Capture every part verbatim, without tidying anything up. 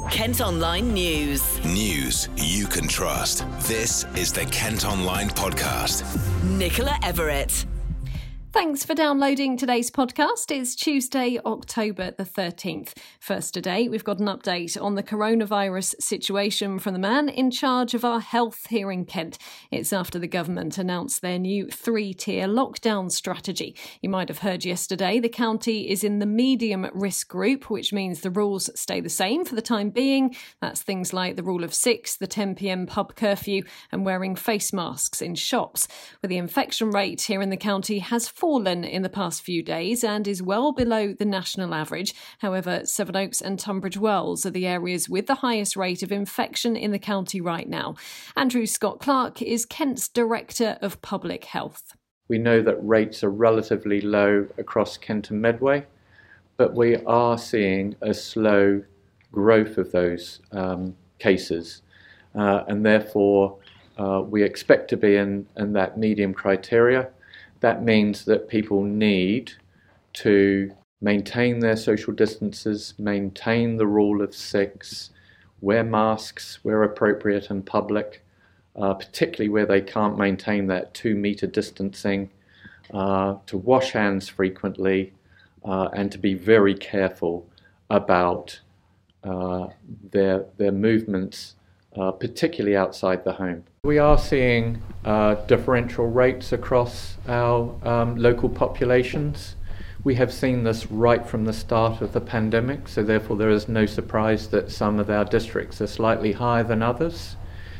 Kent Online News. News you can trust. This is the Kent Online Podcast. Nicola Everett. Thanks for downloading today's podcast. It's Tuesday, October the thirteenth. First today, we've got an update on the coronavirus situation from the man in charge of our health here in Kent. It's after the government announced their new three-tier lockdown strategy. You might have heard yesterday the county is in the medium risk group, which means the rules stay the same for the time being. That's things like the rule of six, the ten p.m. pub curfew and wearing face masks in shops. But the infection rate here in the county has fallen in the past few days and is well below the national average. However, Sevenoaks and Tunbridge Wells are the areas with the highest rate of infection in the county right now. Andrew Scott Clark is Kent's Director of Public Health. We know that rates are relatively low across Kent and Medway, but we are seeing a slow growth of those um, cases, uh, and therefore uh, we expect to be in, in that medium criteria. That means that people need to maintain their social distances, maintain the rule of six, wear masks where appropriate in public, uh, particularly where they can't maintain that two metre distancing, uh, to wash hands frequently, uh, and to be very careful about uh, their, their movements, uh, particularly outside the home. We are seeing uh, differential rates across our um, local populations. We have seen this right from the start of the pandemic, so therefore there is no surprise that some of our districts are slightly higher than others.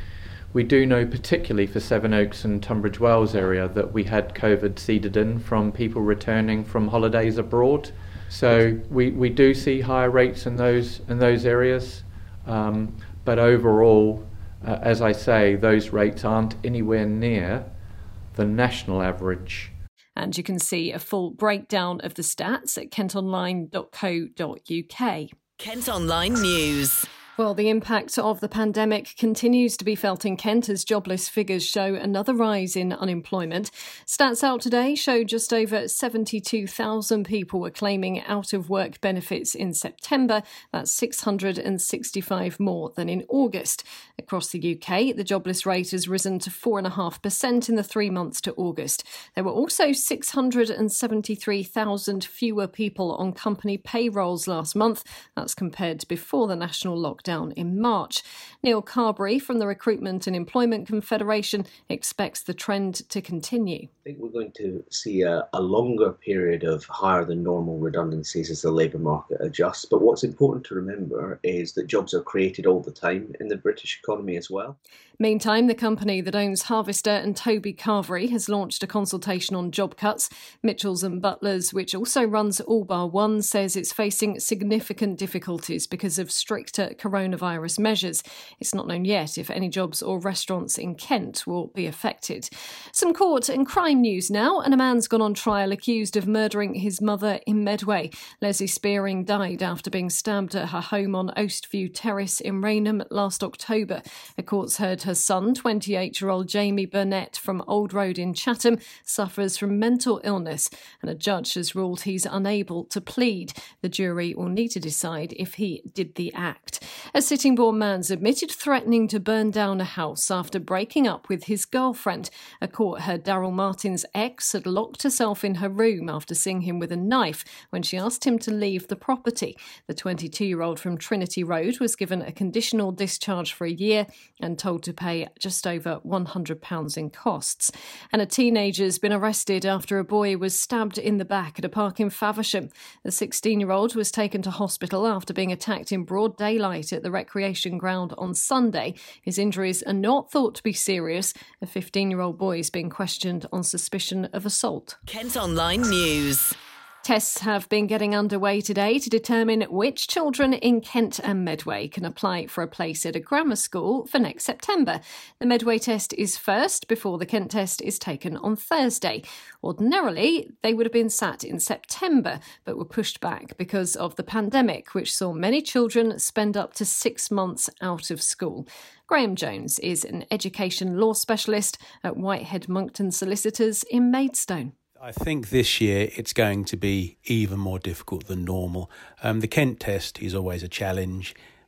We do know, particularly for Sevenoaks and Tunbridge Wells area, that we had COVID seeded in from people returning from holidays abroad. So we, we do see higher rates in those in those areas, um, but overall, Uh, as I say, those rates aren't anywhere near the national average. And you can see a full breakdown of the stats at kent online dot co dot uk. Kent Online News. Well, the impact of the pandemic continues to be felt in Kent as jobless figures show another rise in unemployment. Stats out today show just over seventy-two thousand people were claiming out-of-work benefits in September. That's six hundred sixty-five more than in August. Across the U K, the jobless rate has risen to four point five percent in the three months to August. There were also six hundred seventy-three thousand fewer people on company payrolls last month. That's compared to before the national lockdown in March. Neil Carberry from the Recruitment and Employment Confederation expects the trend to continue. I think we're going to see a, a longer period of higher than normal redundancies as the labour market adjusts. But what's important to remember is that jobs are created all the time in the British economy as well. Meantime, the company that owns Harvester and Toby Carvery has launched a consultation on job cuts. Mitchells and Butlers, which also runs All Bar One, says it's facing significant difficulties because of stricter coronavirus measures. It's not known yet if any jobs or restaurants in Kent will be affected. Some court and crime news now, and a man's gone on trial accused of murdering his mother in Medway. Leslie Spearing died after being stabbed at her home on Oastview Terrace in Rainham last October. The court's heard her son, twenty-eight-year-old Jamie Burnett from Old Road in Chatham, suffers from mental illness, and a judge has ruled he's unable to plead. The jury will need to decide if he did the act. A Sittingbourne man's admitted threatening to burn down a house after breaking up with his girlfriend. A court heard Daryl Martin's ex had locked herself in her room after seeing him with a knife when she asked him to leave the property. The twenty-two-year-old from Trinity Road was given a conditional discharge for a year and told to pay just over one hundred pounds in costs. And a teenager's been arrested after a boy was stabbed in the back at a park in Faversham. The sixteen-year-old was taken to hospital after being attacked in broad daylight at the recreation ground on Sunday. His injuries are not thought to be serious. A fifteen-year-old boy is being questioned on suspicion of assault. Kent Online News. Tests have been getting underway today to determine which children in Kent and Medway can apply for a place at a grammar school for next September. The Medway test is first before the Kent test is taken on Thursday. Ordinarily, they would have been sat in September, but were pushed back because of the pandemic, which saw many children spend up to six months out of school. Graham Jones is an education law specialist at Whitehead Monkton Solicitors in Maidstone. I think this year it's going to be even more difficult than normal. Um, the Kent test is always a challenge.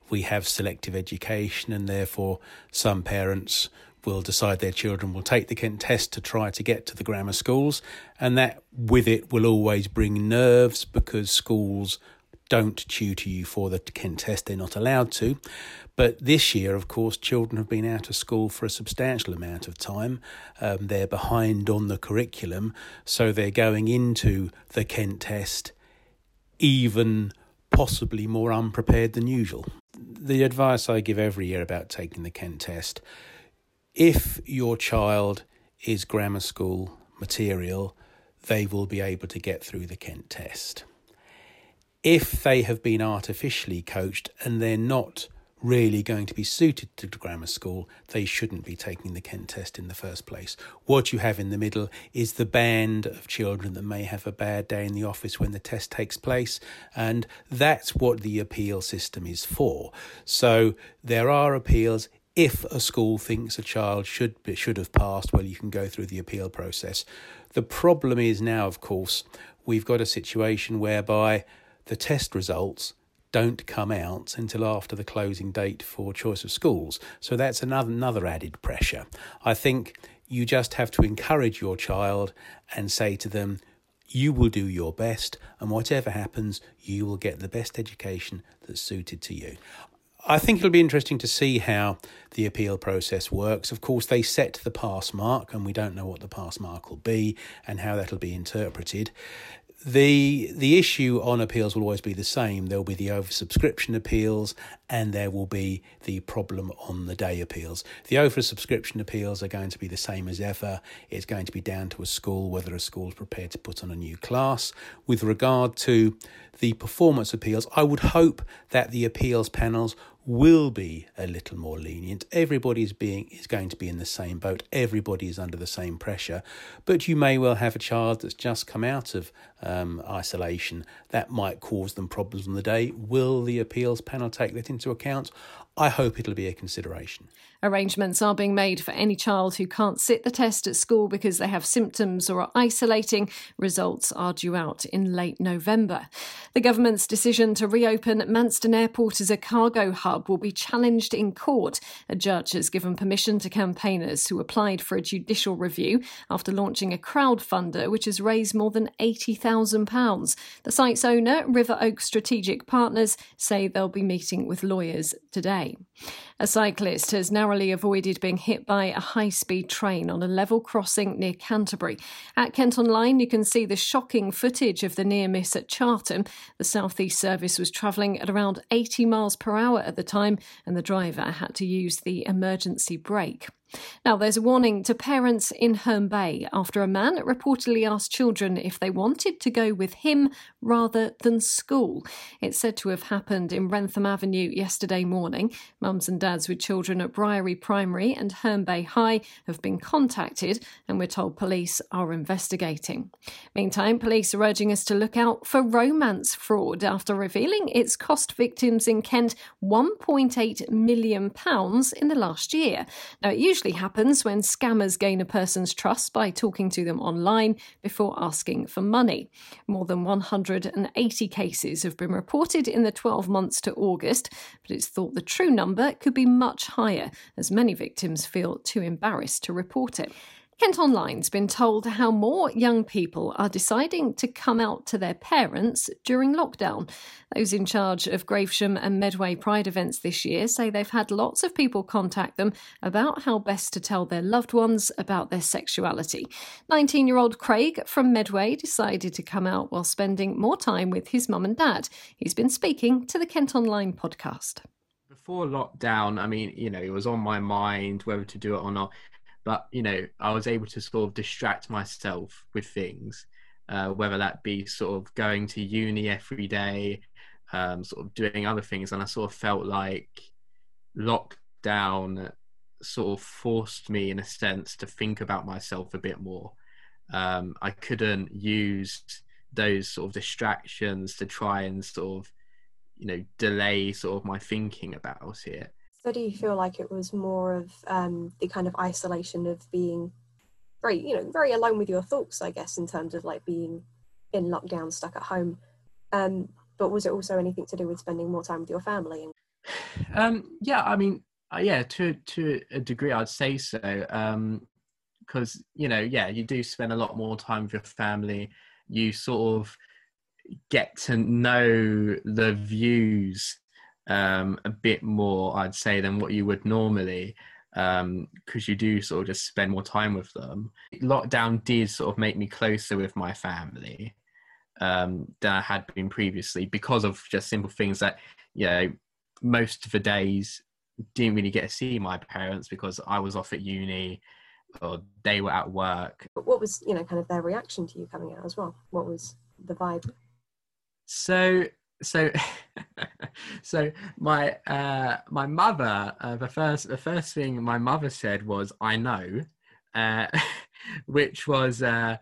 we have selective education, and therefore some parents will decide their children will take the Kent test to try to get to the grammar schools, and that with it will always bring nerves because schools don't tutor you for the Kent test. They're not allowed to. But this year, of course, children have been out of school for a substantial amount of time. Um, they're behind on the curriculum, so they're going into the Kent test even possibly more unprepared than usual. The advice I give every year about taking the Kent test: if your child is grammar school material, they will be able to get through the Kent test. If they have been artificially coached and they're not really going to be suited to grammar school, they shouldn't be taking the Kent test in the first place. What you have in the middle is the band of children that may have a bad day in the office when the test takes place, and that's what the appeal system is for. So there are appeals. If a school thinks a child should be, should have passed, well, you can go through the appeal process. The problem is now, of course, we've got a situation whereby the test results don't come out until after the closing date for choice of schools. So that's another another added pressure. I think you just have to encourage your child and say to them, you will do your best, and whatever happens, you will get the best education that's suited to you. I think it'll be interesting to see how the appeal process works. Of course, they set the pass mark, and we don't know what the pass mark will be and how that'll be interpreted. The the issue on appeals will always be the same. There will be the oversubscription appeals, and there will be the problem on the day appeals. The oversubscription appeals are going to be the same as ever. It's going to be down to a school whether a school is prepared to put on a new class. With regard to the performance appeals, I would hope that the appeals panels will be a little more lenient. Everybody is being is going to be in the same boat. Everybody is under the same pressure. But you may well have a child that's just come out of um, isolation. That might cause them problems on the day. Will the appeals panel take that into account? I hope it'll be a consideration. Arrangements are being made for any child who can't sit the test at school because they have symptoms or are isolating. Results are due out in late November. The government's decision to reopen Manston Airport as a cargo hub will be challenged in court. A judge has given permission to campaigners who applied for a judicial review after launching a crowdfunder which has raised more than eighty thousand pounds. The site's owner, River Oak Strategic Partners, say they'll be meeting with lawyers today. A cyclist has narrowly avoided being hit by a high-speed train on a level crossing near Canterbury. At Kent Online, you can see the shocking footage of the near miss at Charlton. The South East service was travelling at around eighty miles per hour at the time, and the driver had to use the emergency brake. Now, there's a warning to parents in Herne Bay after a man reportedly asked children if they wanted to go with him rather than school. It's said to have happened in Wrentham Avenue yesterday morning. Mums and dads with children at Briery Primary and Herne Bay High have been contacted, and we're told police are investigating. Meantime, police are urging us to look out for romance fraud after revealing it's cost victims in Kent one point eight million pounds in the last year. Now, it usually happens when scammers gain a person's trust by talking to them online before asking for money. More than one hundred eighty cases have been reported in the twelve months to August, but it's thought the true number could be much higher, as many victims feel too embarrassed to report it. Kent Online's been told how more young people are deciding to come out to their parents during lockdown. Those in charge of Gravesham and Medway Pride events this year say they've had lots of people contact them about how best to tell their loved ones about their sexuality. nineteen-year-old Craig from Medway decided to come out while spending more time with his mum and dad. He's been speaking to the Kent Online podcast. Before lockdown, I mean, you know, it was on my mind whether to do it or not. But, you know, I was able to sort of distract myself with things, uh, whether that be sort of going to uni every day, um, sort of doing other things. And I sort of felt like lockdown sort of forced me, in a sense, to think about myself a bit more. Um, I couldn't use those sort of distractions to try and sort of, you know, delay sort of my thinking about it. So do you feel like it was more of um, the kind of isolation of being very, you know, very alone with your thoughts, I guess, in terms of like being in lockdown, stuck at home? Um, but was it also anything to do with spending more time with your family? Um, yeah, I mean, uh, yeah, to to a degree, I'd say so. Because um, you know, yeah, you do spend a lot more time with your family. You sort of get to know the views um, a bit more, I'd say, than what you would normally. Because um, you do sort of just spend more time with them. Lockdown did sort of make me closer with my family um, than I had been previously, because of just simple things that, you know, most of the days didn't really get to see my parents because I was off at uni or they were at work. But what was, you know, kind of their reaction to you coming out as well? What was the vibe? So... So, so my uh, my mother, uh, the first the first thing my mother said was, "I know," uh, which was uh,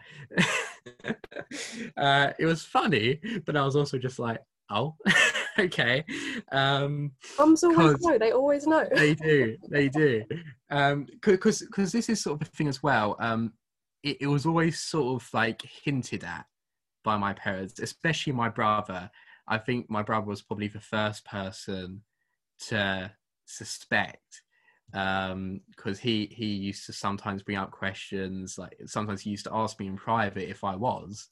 uh, it was funny, but I was also just like, "Oh, okay." Um, Mums always know; they always know. They do, they do, because um, because this is sort of the thing as well. Um, it, it was always sort of like hinted at by my parents, especially my brother. I think my brother was probably the first person to suspect, because um, he he used to sometimes bring up questions. Like sometimes he used to ask me in private if I was,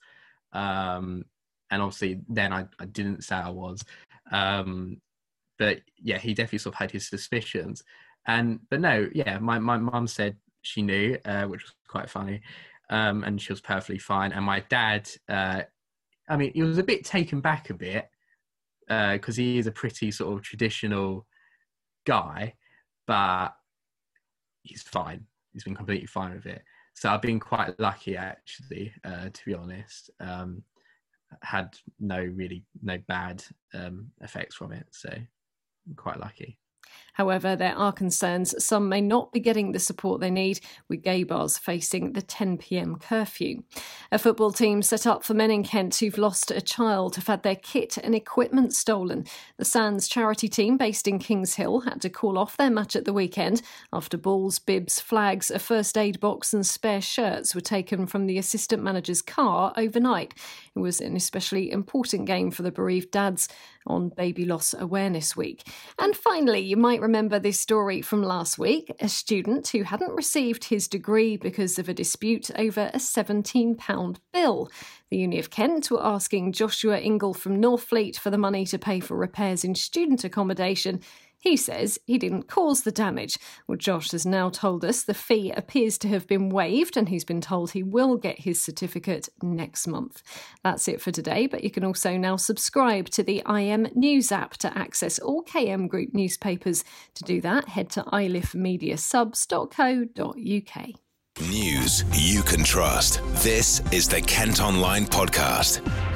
um, and obviously then I, I didn't say I was. Um, but yeah, he definitely sort of had his suspicions. And but no, yeah, my my mum said she knew, uh, which was quite funny, um, and she was perfectly fine. And my dad. Uh, I mean, he was a bit taken back a bit because uh, he is a pretty sort of traditional guy, but he's fine. He's been completely fine with it. So I've been quite lucky, actually, uh, to be honest. Um, had no really, no bad um, effects from it. So I'm quite lucky. However, there are concerns some may not be getting the support they need, with gay bars facing the ten p.m. curfew. A football team set up for men in Kent who've lost a child have had their kit and equipment stolen. The Sands charity team, based in Kings Hill, had to call off their match at the weekend after balls, bibs, flags, a first aid box and spare shirts were taken from the assistant manager's car overnight. It was an especially important game for the bereaved dads on Baby Loss Awareness Week. And finally, you might remember this story from last week. A student who hadn't received his degree because of a dispute over a seventeen pound bill. The Uni of Kent were asking Joshua Ingle from Northfleet for the money to pay for repairs in student accommodation. He says he didn't cause the damage. Well, Josh has now told us the fee appears to have been waived and he's been told he will get his certificate next month. That's it for today, but you can also now subscribe to the I M News app to access all K M Group newspapers. To do that, head to i l i f media subs dot co dot u k. News you can trust. This is the Kent Online Podcast.